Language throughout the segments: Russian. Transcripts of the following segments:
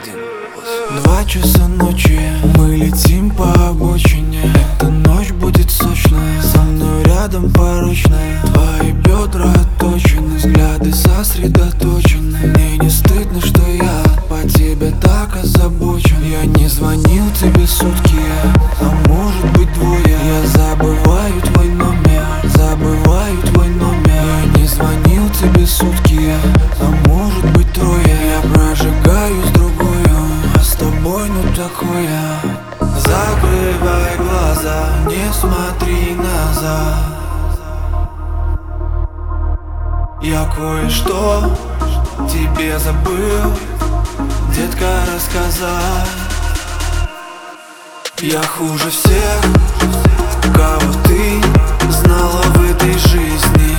2 часа ночи, мы летим по обочине. Эта ночь будет сочная, со мной рядом порочная. Твои бедра отточены, взгляды сосредоточены. Мне не стыдно, что я по тебе так озабочен. Я не звонил тебе сутки, а может быть 2. Я забываю твой номер, забываю твой номер. Я не звонил тебе сутки, а может быть 3. Я прожигаю с другою, а с тобой ну такое. Закрывай глаза, не смотри назад. Я кое-что тебе забыл, детка, рассказать. Я хуже всех, кого ты знала в этой жизни.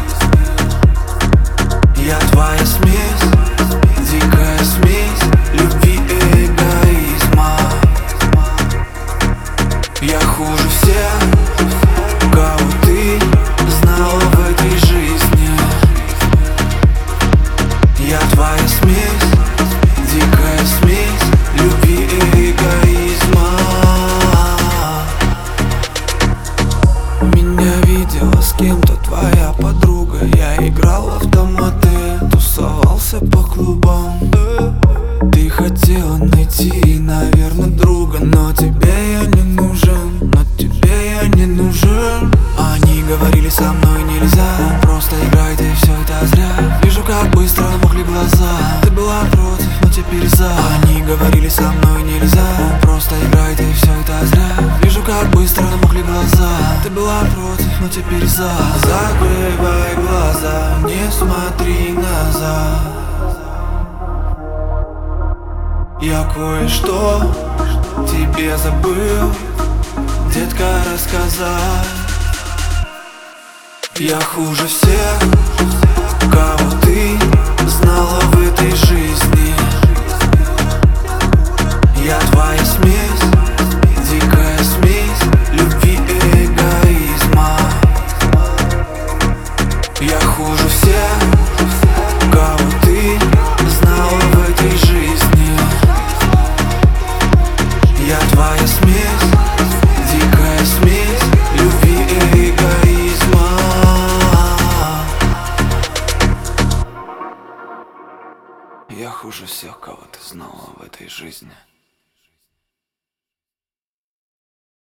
Я твоя смесь, дикая смесь любви и эгоизма. Я хуже всех, кого ты знала в этой жизни. Я твоя смесь, дикая смесь любви и эгоизма. Меня видела с кем-то твоя подруга. Я играл в автоматы, тусовался по клубам. Ты хотела найти, наверное, друга, но тебе я не нужен, но тебе я не нужен. Они говорили, со мной нельзя, просто играй, ты все это зря. Вижу, как быстро мокли глаза. Ты была против, но теперь за. Они говорили, со мной нельзя, просто играй, ты все это зря. Вижу, как быстро мокли глаза. Ты была против, но теперь за. Закрывай глаза, не смотри назад. Я кое-что тебе забыл, детка, рассказать. Я хуже всех, кого ты знала в этой жизни. Я твоя смесь, дикая смесь любви и эгоизма. Я хуже всех, кого ты знала в этой жизни. Я твоя смесь, дикая смесь любви и эгоизма. Я хуже всех, кого ты знала в этой жизни.